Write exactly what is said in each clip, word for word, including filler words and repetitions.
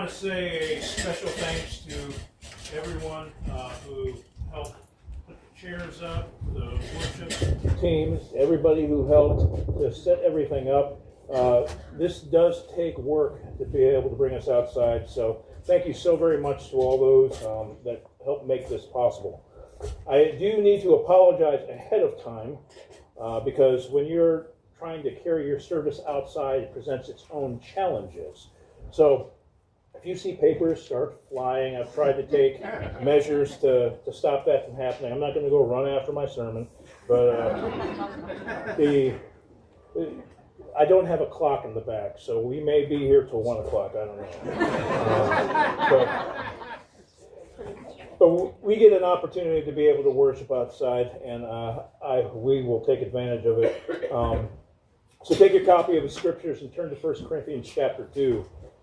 want to say a special thanks to everyone uh, who helped put the chairs up, the worship teams, everybody who helped to set everything up. Uh, this does take work to be able to bring us outside, so thank you so very much to all those um, that helped make this possible. I do need to apologize ahead of time uh, because when you're trying to carry your service outside, it presents its own challenges. So if you see papers start flying, I've tried to take measures to, to stop that from happening. I'm not going to go run after my sermon, but uh, the, the I don't have a clock in the back, so we may be here till one o'clock. I don't know. Uh, but, but we get an opportunity to be able to worship outside, and uh, I we will take advantage of it. Um, so take your copy of the scriptures and turn to First Corinthians chapter two.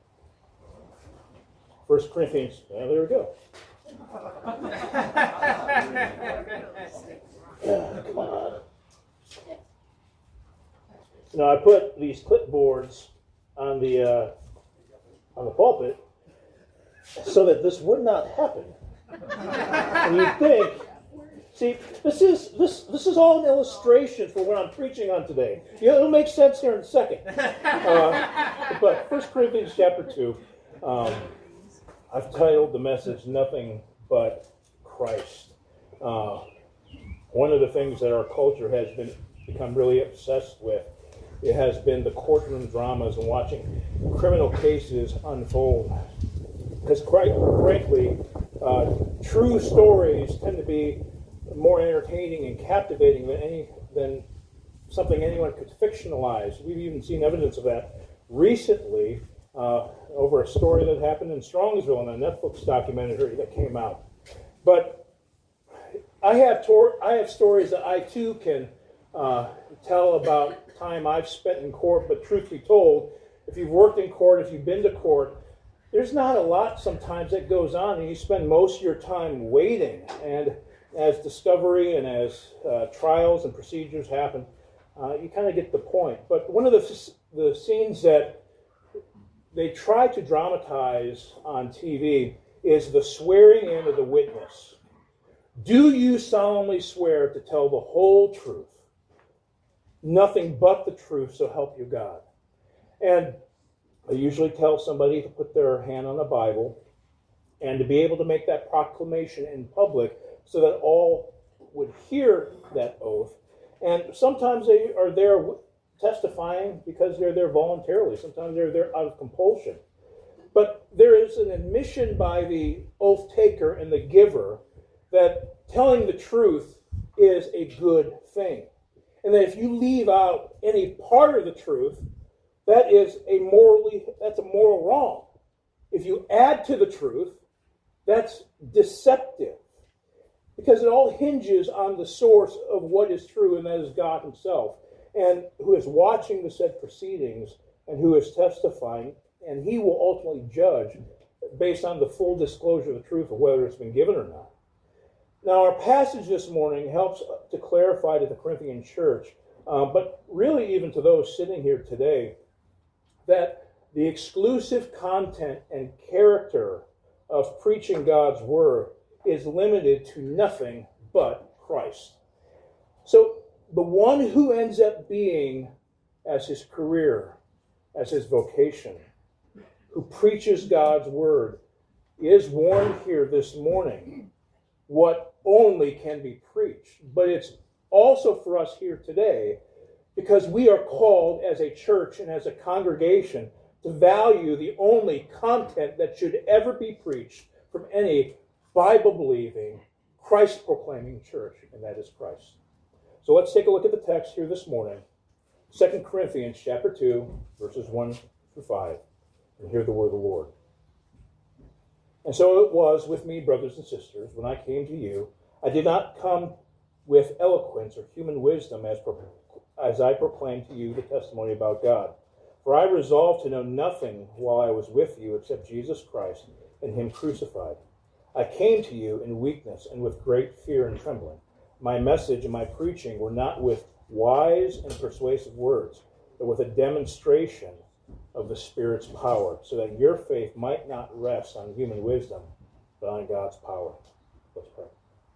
First Corinthians, yeah, there we go. Yeah, come on. Now I put these clipboards on the uh, on the pulpit so that this would not happen. And you think, see, this is this this is all an illustration for what I'm preaching on today. Yeah, it'll make sense here in a second. Uh, but First Corinthians chapter two, um, I've titled the message "Nothing But Christ." Uh, one of the things that our culture has been become really obsessed with. It has been the courtroom dramas and watching criminal cases unfold. Because quite frankly, uh, true stories tend to be more entertaining and captivating than any than something anyone could fictionalize. We've even seen evidence of that recently uh, over a story that happened in Strongsville in a Netflix documentary that came out. But I have tor- I have stories that I too can uh, tell about time I've spent in court, but truth be told, if you've worked in court, if you've been to court, there's not a lot sometimes that goes on, and you spend most of your time waiting. And as discovery and as uh, trials and procedures happen, uh, you kind of get the point. But one of the, the scenes that they try to dramatize on T V is the swearing in of the witness. Do you solemnly swear to tell the whole truth? Nothing but the truth, so help you God. And I usually tell somebody to put their hand on the Bible and to be able to make that proclamation in public so that all would hear that oath. And sometimes they are there testifying because they're there voluntarily. Sometimes they're there out of compulsion. But there is an admission by the oath taker and the giver that telling the truth is a good thing. And that if you leave out any part of the truth, that is a morally, that's a moral wrong. If you add to the truth, that's deceptive. Because it all hinges on the source of what is true, and that is God himself, and who is watching the said proceedings and who is testifying, and he will ultimately judge based on the full disclosure of the truth of whether it's been given or not. Now, our passage this morning helps to clarify to the Corinthian church, uh, but really even to those sitting here today, that the exclusive content and character of preaching God's word is limited to nothing but Christ. So the one who ends up being as his career, as his vocation, who preaches God's word, is warned here this morning what only can be preached. But it's also for us here today because we are called as a church and as a congregation to value the only content that should ever be preached from any Bible-believing, Christ-proclaiming church, and that is Christ. So let's take a look at the text here this morning. Second Corinthians chapter two, verses one through five, and hear the word of the Lord. And so it was with me, brothers and sisters, when I came to you. I did not come with eloquence or human wisdom as, pro- as I proclaimed to you the testimony about God. For I resolved to know nothing while I was with you except Jesus Christ and him crucified. I came to you in weakness and with great fear and trembling. My message and my preaching were not with wise and persuasive words, but with a demonstration of the Spirit's power, so that your faith might not rest on human wisdom, but on God's power. Let's pray.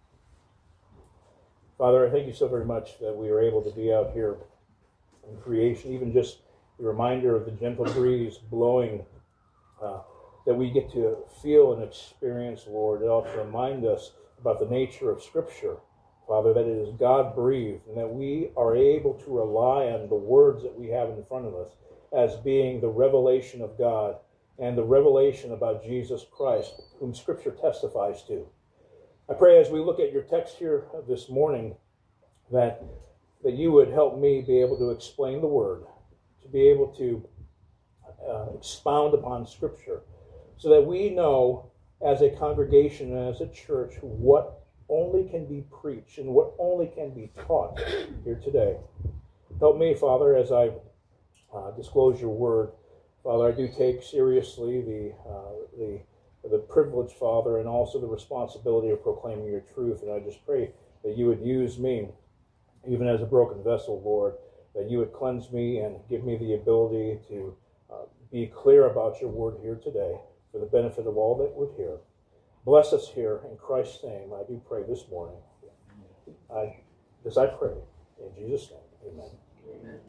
Father, I thank you so very much that we are able to be out here in creation, even just the reminder of the gentle breeze blowing uh, that we get to feel and experience, Lord. It also remind us about the nature of Scripture, Father, that it is God-breathed, and that we are able to rely on the words that we have in front of us as being the revelation of God and the revelation about Jesus Christ, whom Scripture testifies to. I pray as we look at your text here this morning that, that you would help me be able to explain the Word, to be able to uh, expound upon Scripture, so that we know as a congregation and as a church what only can be preached and what only can be taught here today. Help me, Father, as I uh, disclose your word. Father, I do take seriously the, uh, the, the privilege, Father, and also the responsibility of proclaiming your truth. And I just pray that you would use me, even as a broken vessel, Lord, that you would cleanse me and give me the ability to uh, be clear about your word here today, for the benefit of all that would hear. Bless us here in Christ's name. I do pray this morning. I, this I pray in Jesus' name. Amen. Amen.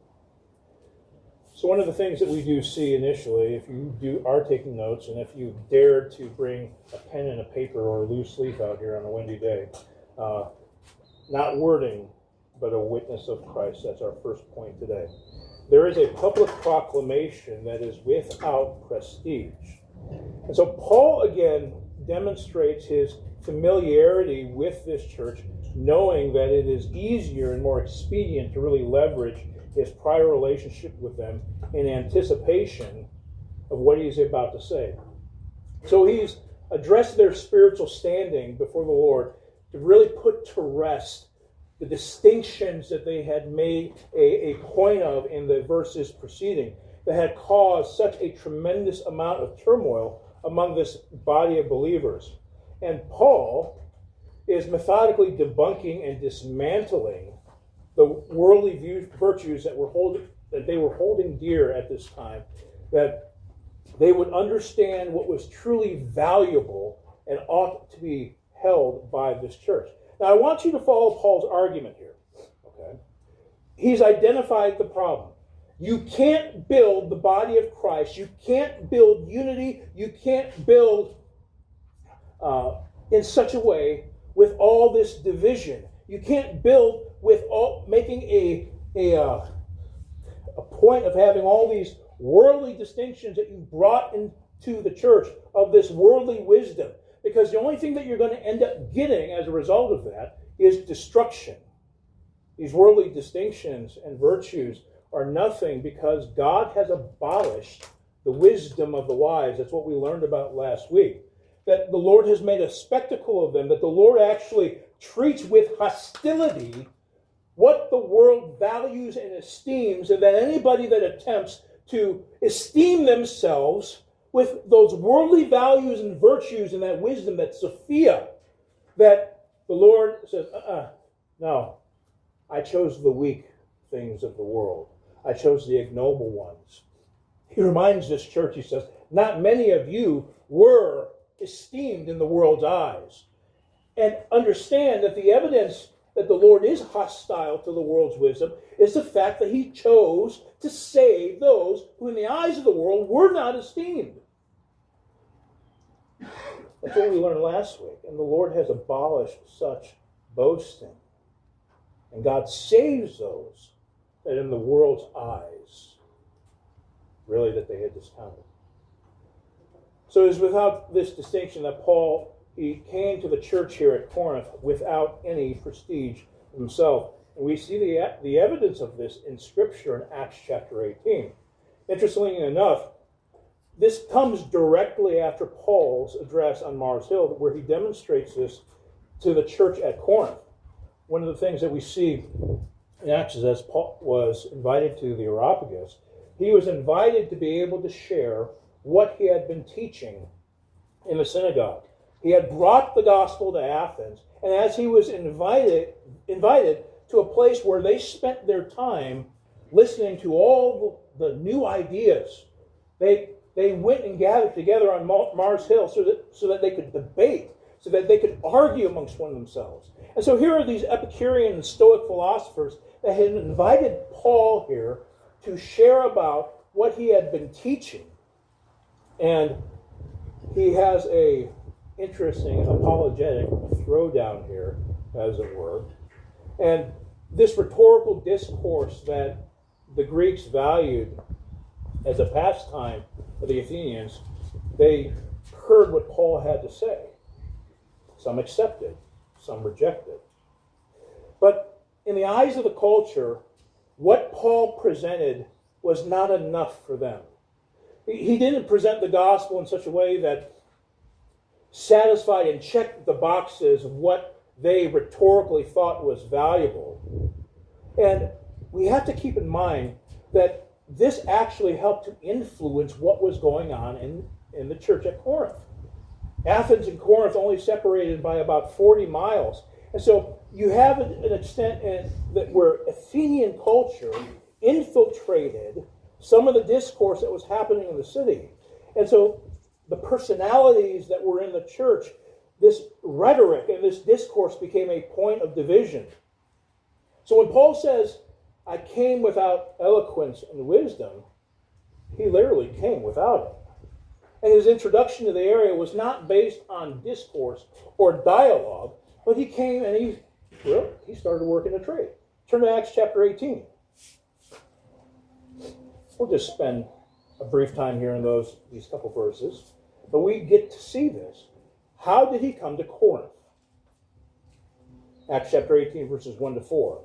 So one of the things that we do see initially, if you do are taking notes, and if you dare to bring a pen and a paper or a loose leaf out here on a windy day, uh, not wording, but a witness of Christ. That's our first point today. There is a public proclamation that is without prestige. And so Paul, again, demonstrates his familiarity with this church, knowing that it is easier and more expedient to really leverage his prior relationship with them in anticipation of what he's about to say. So he's addressed their spiritual standing before the Lord to really put to rest the distinctions that they had made a, a point of in the verses preceding, that had caused such a tremendous amount of turmoil among this body of believers. And Paul is methodically debunking and dismantling the worldly view, virtues that were holding, that they were holding dear at this time, that they would understand what was truly valuable and ought to be held by this church. Now, I want you to follow Paul's argument here. Okay, he's identified the problem. You can't build the body of Christ. You can't build unity. You can't build uh, in such a way with all this division. You can't build with all making a a, uh, a point of having all these worldly distinctions that you brought into the church of this worldly wisdom. Because the only thing that you're going to end up getting as a result of that is destruction. These worldly distinctions and virtues are nothing, because God has abolished the wisdom of the wise. That's what we learned about last week. That the Lord has made a spectacle of them, that the Lord actually treats with hostility what the world values and esteems, and that anybody that attempts to esteem themselves with those worldly values and virtues and that wisdom, that Sophia, that the Lord says, uh-uh, no, I chose the weak things of the world. I chose the ignoble ones. He reminds this church, he says, not many of you were esteemed in the world's eyes. And understand that the evidence that the Lord is hostile to the world's wisdom is the fact that he chose to save those who in the eyes of the world were not esteemed. That's what we learned last week. And the Lord has abolished such boasting. And God saves those that in the world's eyes, really, that they had discounted. So it is without this distinction that Paul, he came to the church here at Corinth without any prestige himself. And we see the, the evidence of this in Scripture in Acts chapter eighteen. Interestingly enough, this comes directly after Paul's address on Mars Hill, where he demonstrates this to the church at Corinth. One of the things that we see in Acts is, as Paul was invited to the Areopagus, he was invited to be able to share what he had been teaching in the synagogue. He had brought the gospel to Athens, and as he was invited, invited to a place where they spent their time listening to all the new ideas. They, they went and gathered together on Mars Hill so that, so that they could debate, so that they could argue amongst one themselves. And so here are these Epicurean and Stoic philosophers that had invited Paul here to share about what he had been teaching. And he has a interesting apologetic throwdown here, as it were. And this rhetorical discourse that the Greeks valued as a pastime of the Athenians, they heard what Paul had to say. Some accepted, some rejected. But in the eyes of the culture, what Paul presented was not enough for them. He didn't present the gospel in such a way that satisfied and checked the boxes of what they rhetorically thought was valuable. And we have to keep in mind that this actually helped to influence what was going on in, in the church at Corinth. Athens and Corinth only separated by about forty miles. And so you have an extent in, that where Athenian culture infiltrated some of the discourse that was happening in the city. And so the personalities that were in the church, this rhetoric and this discourse became a point of division. So when Paul says, I came without eloquence and wisdom, he literally came without it. And his introduction to the area was not based on discourse or dialogue, but he came and he, well, he started working a trade. Turn to Acts chapter eighteen. We'll just spend a brief time here in those these couple verses, but we get to see this. How did he come to Corinth? Acts chapter eighteen, verses one to four.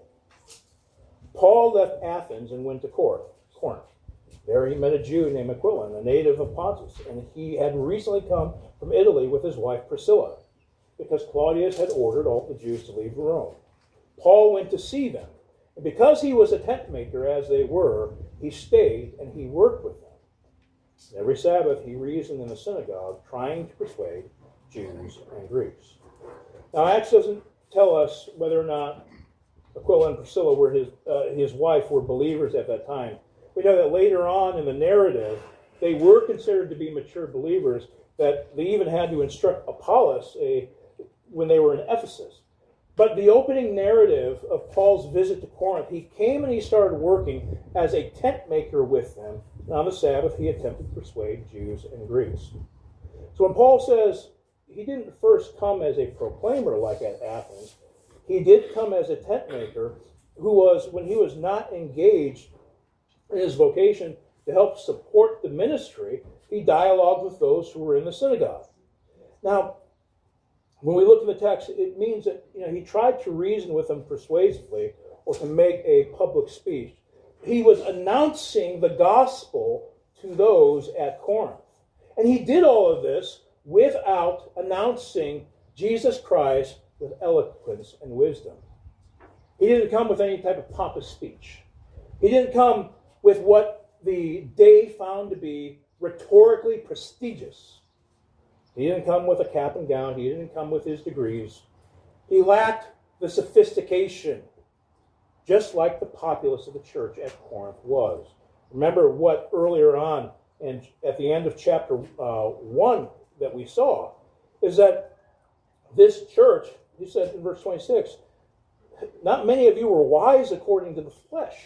Paul left Athens and went to Corinth. Corinth. There he met a Jew named Aquila, a native of Pontus, and he had recently come from Italy with his wife Priscilla, because Claudius had ordered all the Jews to leave Rome. Paul went to see them, and because he was a tent maker, as they were, he stayed and he worked with them. Every Sabbath he reasoned in the synagogue, trying to persuade Jews and Greeks. Now, Acts doesn't tell us whether or not Aquila and Priscilla were his uh, his wife were believers at that time. We know that later on in the narrative, they were considered to be mature believers, that they even had to instruct Apollos a, when they were in Ephesus. But the opening narrative of Paul's visit to Corinth, he came and he started working as a tent maker with them. And on the Sabbath, he attempted to persuade Jews and Greeks. So when Paul says he didn't first come as a proclaimer like at Athens, he did come as a tent maker who was, when he was not engaged in his vocation to help support the ministry, he dialogued with those who were in the synagogue. Now, when we look at the text, it means that, you know, he tried to reason with them persuasively or to make a public speech. He was announcing the gospel to those at Corinth. And he did all of this without announcing Jesus Christ with eloquence and wisdom. He didn't come with any type of pompous speech. He didn't come with what the day found to be rhetorically prestigious. He didn't come with a cap and gown. He didn't come with his degrees. He lacked the sophistication, just like the populace of the church at Corinth was. Remember what earlier on, and at the end of chapter uh, one that we saw, is that this church, he said in verse twenty-six, not many of you were wise according to the flesh.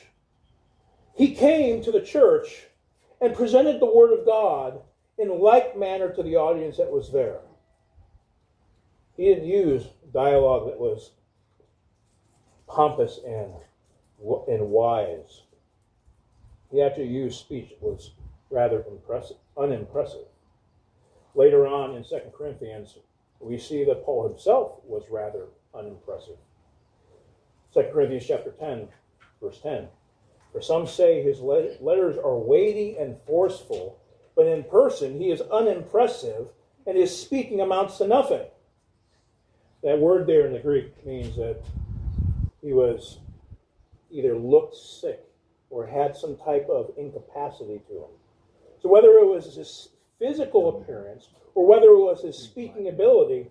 He came to the church and presented the word of God in like manner to the audience that was there. He didn't use dialogue that was pompous and, and wise. He actually used speech that was rather impressive, unimpressive. Later on in Second Corinthians, we see that Paul himself was rather unimpressive. Second Corinthians chapter ten, verse ten. For some say his letters are weighty and forceful, but in person he is unimpressive, and his speaking amounts to nothing. That word there in the Greek means that he was either looked sick or had some type of incapacity to him. So whether it was his physical appearance or whether it was his speaking ability,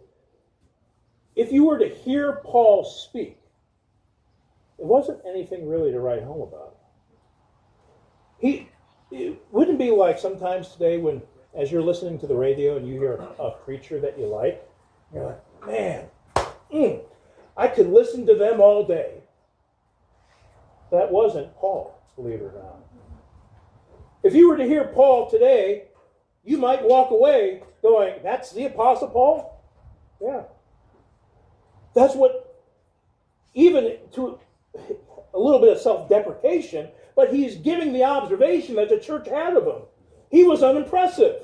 if you were to hear Paul speak, it wasn't anything really to write home about. He, it wouldn't be like sometimes today when, as you're listening to the radio and you hear a preacher that you like, you're like, man, mm, I could listen to them all day. That wasn't Paul, believe it or not. If you were to hear Paul today, you might walk away going, that's the Apostle Paul? Yeah. That's what, even to a little bit of self-deprecation, but he's giving the observation that the church had of him. He was unimpressive.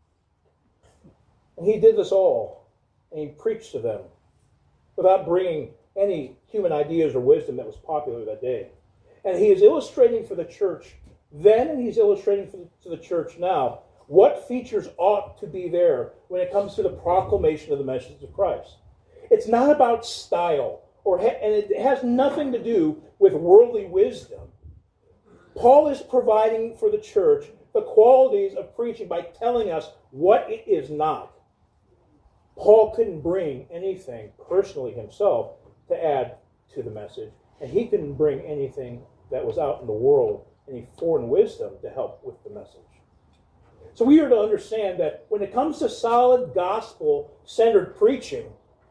And he did this all. And he preached to them without bringing any human ideas or wisdom that was popular that day. And he is illustrating for the church then, and he's illustrating for the, to the church now, what features ought to be there when it comes to the proclamation of the message of Christ. It's not about style, or ha- and it has nothing to do with worldly wisdom. Paul is providing for the church the qualities of preaching by telling us what it is not. Paul couldn't bring anything personally himself to add to the message, and he couldn't bring anything that was out in the world, any foreign wisdom, to help with the message. So we are to understand that when it comes to solid gospel-centered preaching,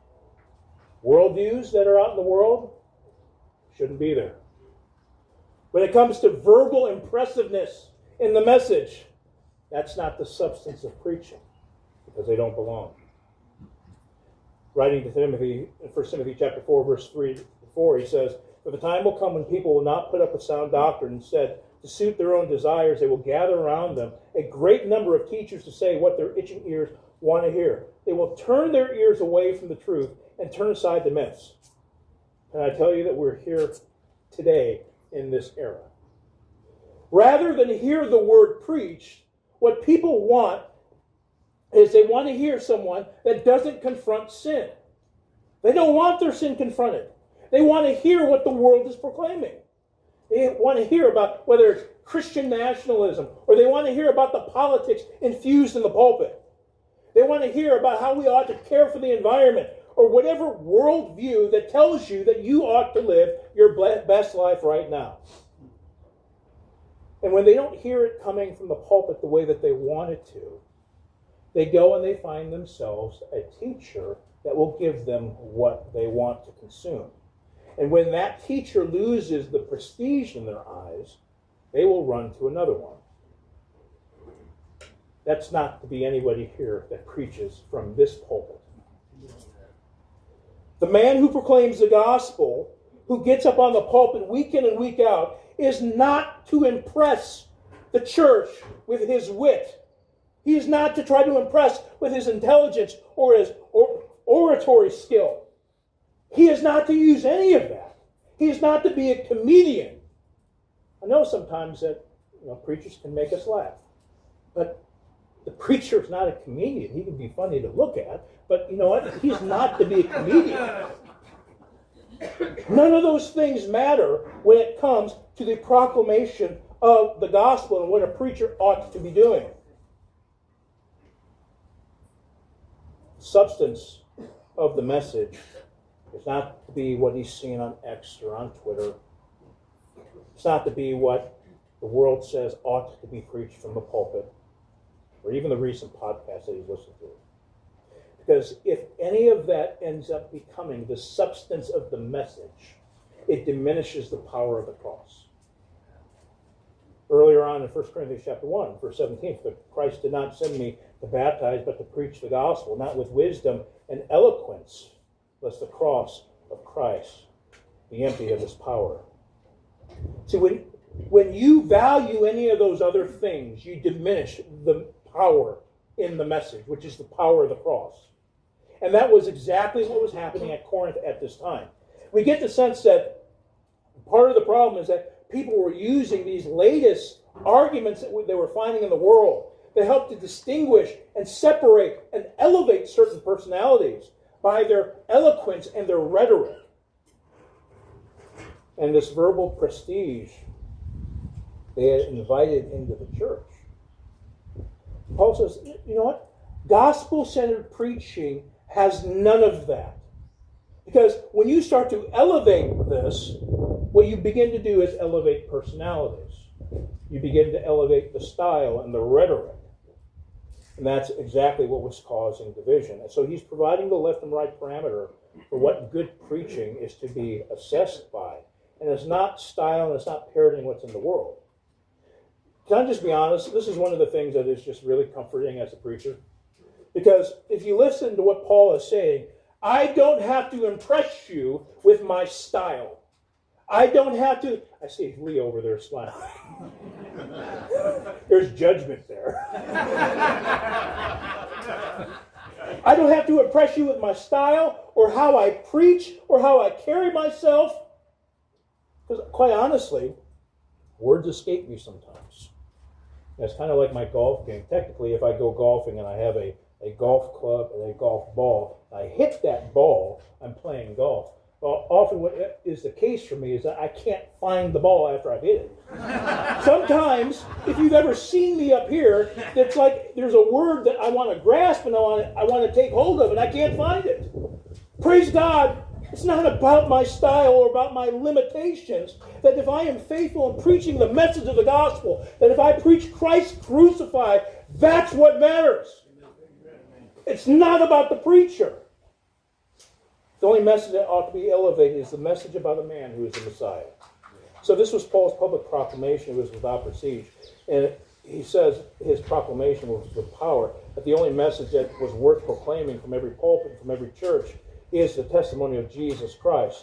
worldviews that are out in the world shouldn't be there. When it comes to verbal impressiveness in the message, that's not the substance of preaching, because they don't belong. Writing to Timothy, in First Timothy chapter four, verse three to four, he says, "For the time will come when people will not put up with sound doctrine. Instead, to suit their own desires, they will gather around them a great number of teachers to say what their itching ears want to hear. They will turn their ears away from the truth and turn aside to myths." And I tell you that we're here today in this era. Rather than hear the word preached, what people want is they want to hear someone that doesn't confront sin. They don't want their sin confronted. They want to hear what the world is proclaiming. They want to hear about whether it's Christian nationalism, or they want to hear about the politics infused in the pulpit. They want to hear about how we ought to care for the environment, or whatever worldview that tells you that you ought to live your best life right now. And when they don't hear it coming from the pulpit the way that they want it to, they go and they find themselves a teacher that will give them what they want to consume. And when that teacher loses the prestige in their eyes, they will run to another one. That's not to be anybody here that preaches from this pulpit. The man who proclaims the gospel, who gets up on the pulpit week in and week out, is not to impress the church with his wit. He is not to try to impress with his intelligence or his or, oratory skill. He is not to use any of that. He is not to be a comedian. I know sometimes that you know, preachers can make us laugh. But the preacher is not a comedian. He can be funny to look at. But you know what? He's not to be a comedian. None of those things matter when it comes to the proclamation of the gospel and what a preacher ought to be doing. The substance of the message is not to be what he's seeing on X or on Twitter. It's not to be what the world says ought to be preached from the pulpit, or even the recent podcast that he's listened to. Because if any of that ends up becoming the substance of the message, it diminishes the power of the cross. Earlier on in First Corinthians chapter one, verse seventeen, "For Christ did not send me to baptize, but to preach the gospel, not with wisdom and eloquence, lest the cross of Christ be empty of its power." See, when, when you value any of those other things, you diminish the power in the message, which is the power of the cross. And that was exactly what was happening at Corinth at this time. We get the sense that part of the problem is that people were using these latest arguments that they were finding in the world that helped to distinguish and separate and elevate certain personalities by their eloquence and their rhetoric. And this verbal prestige they had invited into the church. Paul says, you know what? Gospel-centered preaching has none of that. Because when you start to elevate this, what you begin to do is elevate personalities. you begin to elevate the style and the rhetoric. And that's exactly what was causing division. And so he's providing the left and right parameter for what good preaching is to be assessed by. And it's not style and it's not parroting what's in the world. Can I just be honest? This is one of the things that is just really comforting as a preacher. Because if you listen to what Paul is saying, I don't have to impress you with my style. I don't have to... I see Lee over there smiling. There's judgment there. I don't have to impress you with my style or how I preach or how I carry myself. Because quite honestly, words escape me sometimes. It's kind of like my golf game. Technically, if I go golfing and I have a, a golf club and a golf ball, I hit that ball, I'm playing golf. Well, often what is the case for me is that I can't find the ball after I've hit it. Sometimes, if you've ever seen me up here, it's like there's a word that I want to grasp and I want to, I want to take hold of and I can't find it. Praise God, it's not about my style or about my limitations. That if I am faithful in preaching the message of the gospel, that if I preach Christ crucified, that's what matters. It's not about the preacher. The only message that ought to be elevated is the message about a man who is the Messiah. So this was Paul's public proclamation. It was without prestige. And he says his proclamation was with power, that the only message that was worth proclaiming from every pulpit, from every church, is the testimony of Jesus Christ,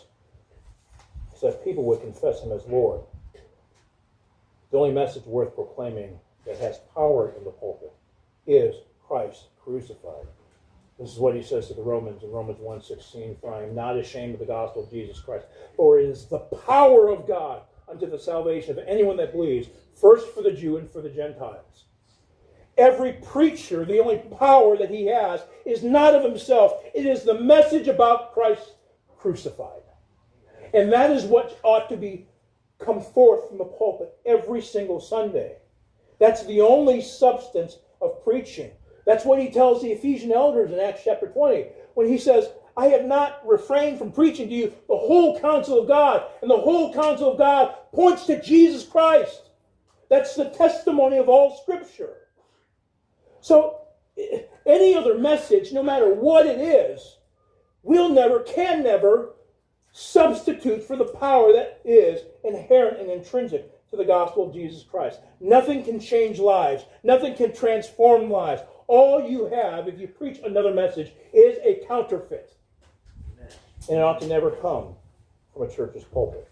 so that people would confess him as Lord. The only message worth proclaiming that has power in the pulpit is Christ crucified. This is what he says to the Romans in Romans one sixteen, for I am not ashamed of the gospel of Jesus Christ, for it is the power of God unto the salvation of anyone that believes, first for the Jew and for the Gentiles. Every preacher, the only power that he has is not of himself. It is the message about Christ crucified. And that is what ought to be come forth from the pulpit every single Sunday. That's the only substance of preaching. That's what he tells the Ephesian elders in Acts chapter twenty, when he says, I have not refrained from preaching to you the whole counsel of God. And the whole counsel of God points to Jesus Christ. That's the testimony of all Scripture. So, any other message, no matter what it is, will never, can never substitute for the power that is inherent and intrinsic to the gospel of Jesus Christ. Nothing can change lives. Nothing can transform lives. All you have, if you preach another message, is a counterfeit. And it ought to never come from a church's pulpit.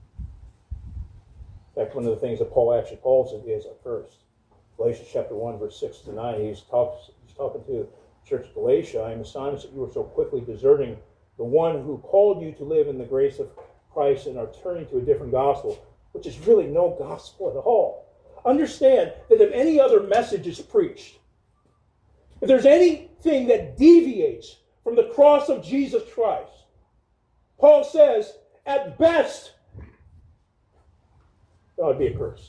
In fact, one of the things that Paul actually calls it is at first. Galatians chapter one, verse six to nine, he's, talks, he's talking to the church of Galatia. I am astonished that you are so quickly deserting the one who called you to live in the grace of Christ and are turning to a different gospel, which is really no gospel at all. Understand that if any other message is preached, if there's anything that deviates from the cross of Jesus Christ, Paul says, at best, that would be a curse.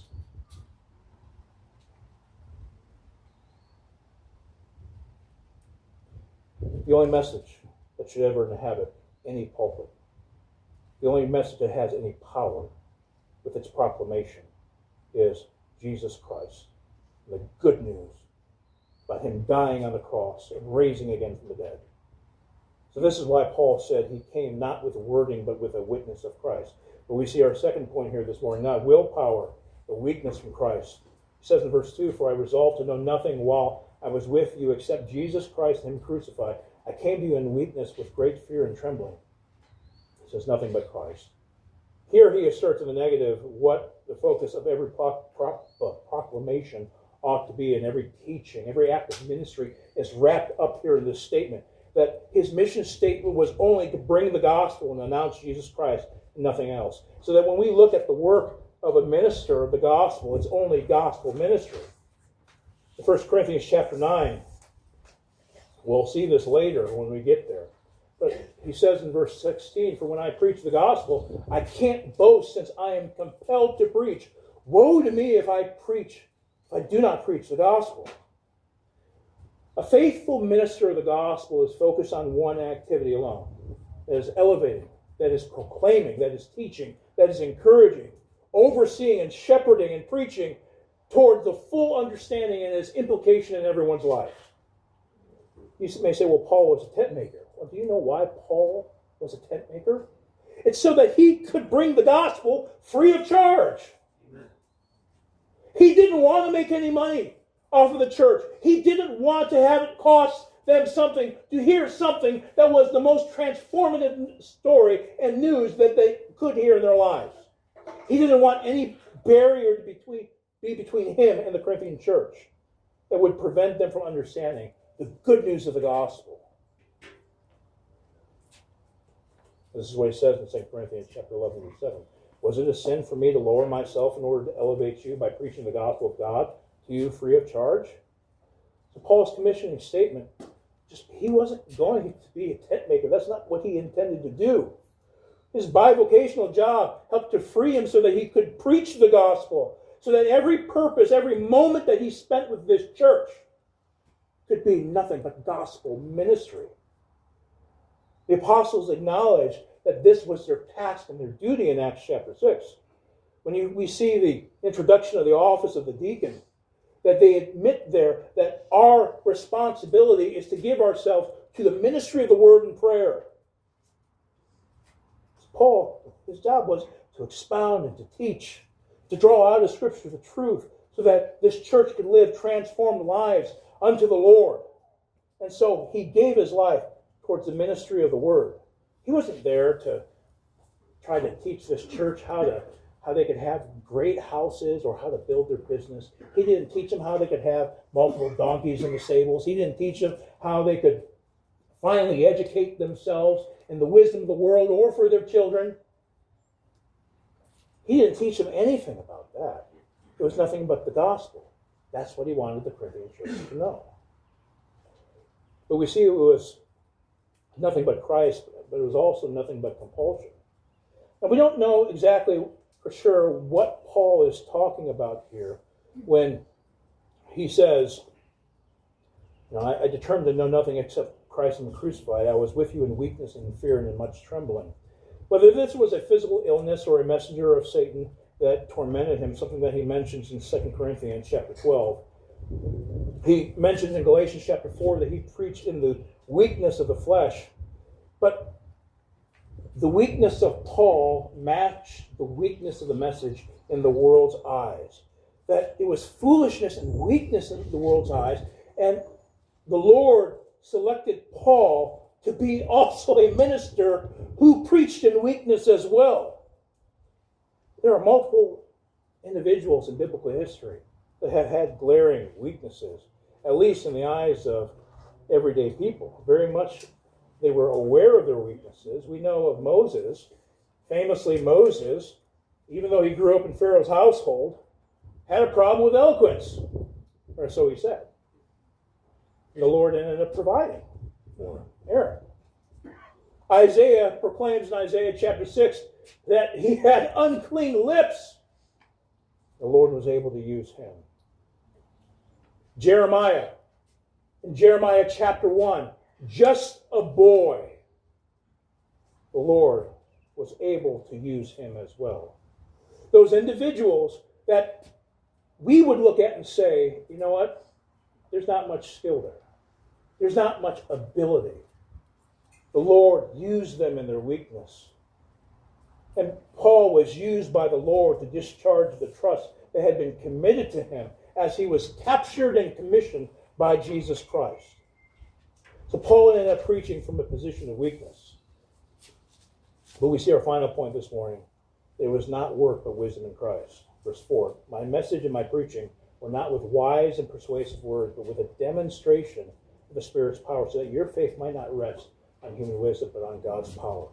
The only message that should ever inhabit any pulpit, the only message that has any power with its proclamation is Jesus Christ. The good news about him dying on the cross and raising again from the dead. So this is why Paul said he came not with wording but with a witness of Christ. But we see our second point here this morning, not willpower, but weakness from Christ. He says in verse two, for I resolved to know nothing while I was with you except Jesus Christ and him crucified. I came to you in weakness with great fear and trembling. He says nothing but Christ. Here he asserts in the negative what the focus of every pro- pro- uh, proclamation ought to be, and every teaching, every act of ministry is wrapped up here in this statement. That his mission statement was only to bring the gospel and announce Jesus Christ and nothing else. So that when we look at the work of a minister of the gospel, it's only gospel ministry. In First Corinthians chapter nine, we'll see this later when we get there. But he says in verse sixteen, for when I preach the gospel, I can't boast since I am compelled to preach. Woe to me if I preach, if I do not preach the gospel. A faithful minister of the gospel is focused on one activity alone. That is elevating, that is proclaiming, that is teaching, that is encouraging, overseeing and shepherding and preaching toward the full understanding and its implication in everyone's life. You may say, well, Paul was a tent maker. Well, do you know why Paul was a tent maker? It's so that he could bring the gospel free of charge. Amen. He didn't want to make any money off of the church. He didn't want to have it cost them something, to hear something that was the most transformative story and news that they could hear in their lives. He didn't want any barrier to between, be between him and the Corinthian church that would prevent them from understanding the good news of the gospel. This is what he says in Second Corinthians chapter eleven, verse seven. Was it a sin for me to lower myself in order to elevate you by preaching the gospel of God to you free of charge? So Paul's commissioning statement, just he wasn't going to be a tent maker. That's not what he intended to do. His bivocational job helped to free him so that he could preach the gospel, so that every purpose, every moment that he spent with this church could be nothing but gospel ministry. The apostles acknowledged that this was their task and their duty in Acts chapter six. When you, we see the introduction of the office of the deacon, that they admit there that our responsibility is to give ourselves to the ministry of the word and prayer. Paul, his job was to expound and to teach, to draw out of Scripture the truth, so that this church could live transformed lives unto the Lord. And so he gave his life towards the ministry of the word. He wasn't there to try to teach this church how to how they could have great houses or how to build their business. He didn't teach them how they could have multiple donkeys in the stables. He didn't teach them how they could finally educate themselves in the wisdom of the world or for their children. He didn't teach them anything about that. It was nothing but the gospel. That's what he wanted the Corinthian church to know. But we see it was nothing but Christ, but it was also nothing but compulsion. And we don't know exactly for sure what Paul is talking about here when he says, you know, I, I determined to know nothing except Christ and the crucified. I was with you in weakness and in fear and in much trembling. Whether this was a physical illness or a messenger of Satan that tormented him, something that he mentions in Second Corinthians chapter twelve. He mentions in Galatians chapter four that he preached in the weakness of the flesh. But the weakness of Paul matched the weakness of the message in the world's eyes. That it was foolishness and weakness in the world's eyes. And the Lord selected Paul to be also a minister who preached in weakness as well. There are multiple individuals in biblical history that have had glaring weaknesses, at least in the eyes of everyday people. Very much they were aware of their weaknesses. We know of Moses. Famously, Moses, even though he grew up in Pharaoh's household, had a problem with eloquence. Or so he said. And the Lord ended up providing for Aaron. Isaiah proclaims in Isaiah chapter six that he had unclean lips. The Lord was able to use him. Jeremiah, in Jeremiah chapter one, just a boy, the Lord was able to use him as well. Those individuals that we would look at and say, you know what? There's not much skill there. There's not much ability. The Lord used them in their weakness. And Paul was used by the Lord to discharge the trust that had been committed to him as he was captured and commissioned by Jesus Christ. So Paul ended up preaching from a position of weakness. But we see our final point this morning. It was not work but wisdom in Christ. Verse four, my message and my preaching were not with wise and persuasive words, but with a demonstration of the Spirit's power, so that your faith might not rest on human wisdom, but on God's power.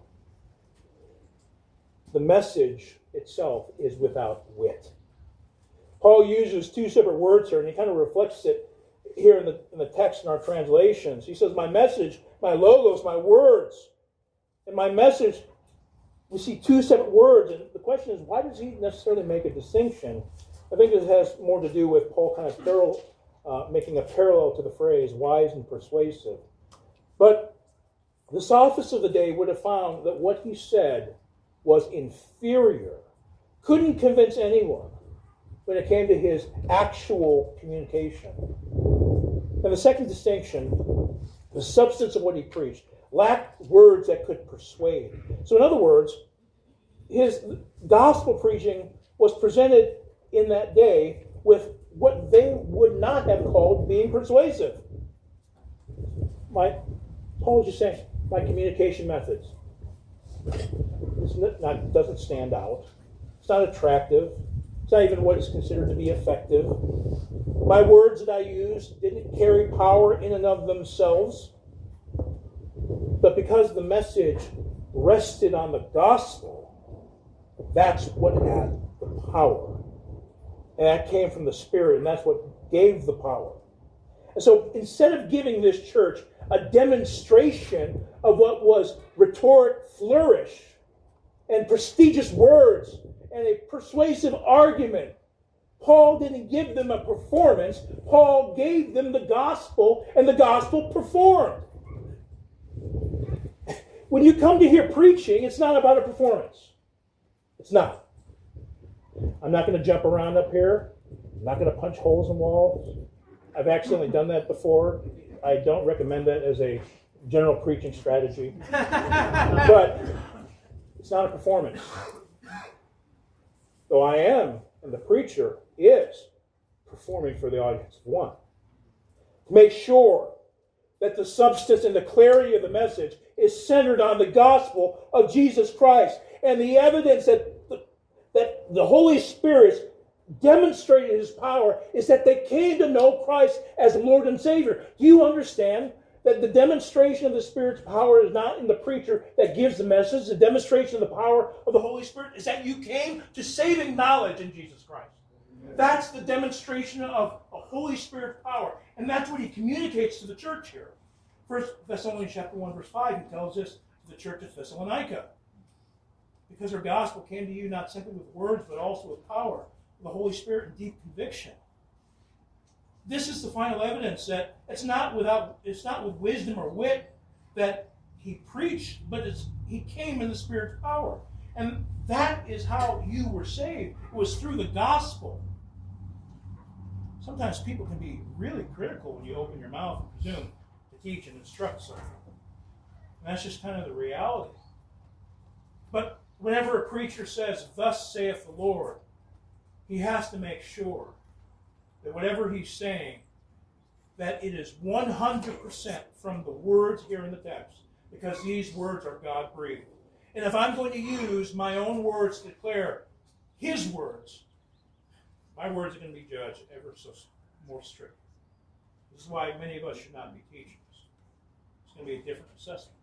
The message itself is without wit. Paul uses two separate words here, and he kind of reflects it here in the, in the text in our translations. He says, my message, my logos, my words. And my message, we see two separate words. And the question is, why does he necessarily make a distinction? I think this has more to do with Paul kind of parallel, uh, making a parallel to the phrase wise and persuasive. But the sophists of the day would have found that what he said was inferior, couldn't convince anyone. when it came to his actual communication. And the second distinction, the substance of what he preached, lacked words that could persuade. So in other words, his gospel preaching was presented in that day with what they would not have called being persuasive. My, Paul was just saying, my communication methods. It's not, doesn't stand out. It's not attractive. It's not even what is considered to be effective. My words that I used didn't carry power in and of themselves. But because the message rested on the gospel, that's what had the power. And that came from the Spirit, and that's what gave the power. And so instead of giving this church a demonstration of what was rhetoric flourish and prestigious words and a persuasive argument, Paul didn't give them a performance. Paul gave them the gospel, and the gospel performed. When you come to hear preaching, it's not about a performance. It's not. I'm not going to jump around up here. I'm not going to punch holes in walls. I've accidentally done that before. I don't recommend that as a general preaching strategy. But it's not a performance. Though I am, and the preacher is, performing for the audience of one. To make sure that the substance and the clarity of the message is centered on the gospel of Jesus Christ and the evidence that the, that the Holy Spirit demonstrated his power is that they came to know Christ as Lord and Savior. Do you understand that the demonstration of the Spirit's power is not in the preacher that gives the message? The demonstration of the power of the Holy Spirit is that you came to saving knowledge in Jesus Christ. That's the demonstration of a Holy Spirit power. And that's what he communicates to the church here. First Thessalonians chapter one, verse five, he tells us to the church of Thessalonica. Because our gospel came to you not simply with words, but also with power, the Holy Spirit and deep conviction. This is the final evidence that it's not without, it's not with wisdom or wit that he preached, but it's, he came in the Spirit's power. And that is how you were saved. It was through the gospel. Sometimes people can be really critical when you open your mouth and presume to teach and instruct something. And that's just kind of the reality. But whenever a preacher says, "Thus saith the Lord," he has to make sure that whatever he's saying, that it is one hundred percent from the words here in the text, because these words are God-breathed. And if I'm going to use my own words to declare his words, my words are going to be judged ever so more strict. This is why many of us should not be teachers. It's going to be a different assessment.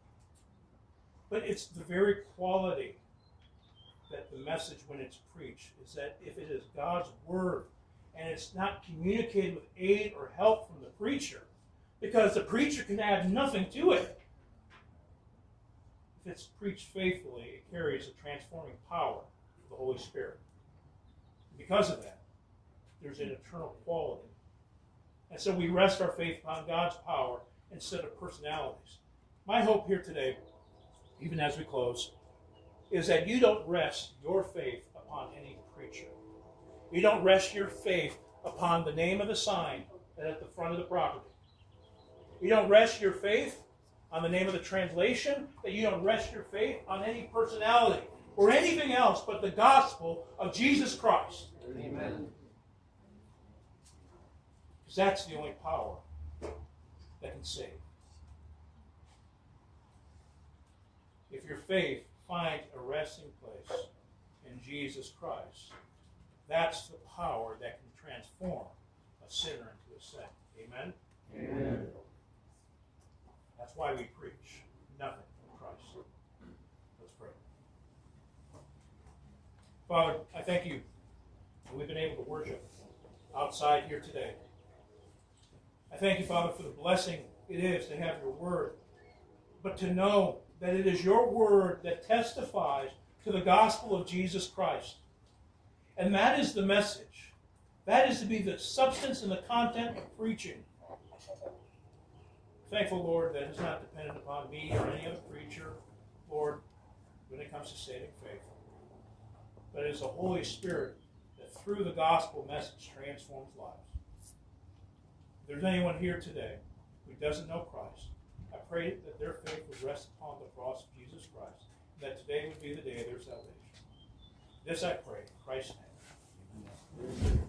But it's the very quality that the message, when it's preached, is that if it is God's word and it's not communicated with aid or help from the preacher, because the preacher can add nothing to it. If it's preached faithfully, it carries a transforming power of the Holy Spirit. Because of that, there's an eternal quality. And so we rest our faith upon God's power instead of personalities. My hope here today, even as we close, is that you don't rest your faith upon any preacher. You don't rest your faith upon the name of the sign at the front of the property. You don't rest your faith on the name of the translation, that you don't rest your faith on any personality or anything else but the gospel of Jesus Christ. Amen. Because that's the only power that can save. If your faith finds a resting place in Jesus Christ, that's the power that can transform a sinner into a saint. Amen? Amen. That's why we preach nothing but Christ. Let's pray. Father, I thank you that we've been able to worship outside here today. I thank you, Father, for the blessing it is to have your word, but to know that it is your word that testifies to the gospel of Jesus Christ. And that is the message. That is to be the substance and the content of preaching. Thankful, Lord, that it's not dependent upon me or any other preacher, Lord, when it comes to saving faith. But it is the Holy Spirit that through the gospel message transforms lives. If there's anyone here today who doesn't know Christ, I pray that their faith would rest upon the cross of Jesus Christ, and that today would be the day of their salvation. This I pray in Christ's name. Amen.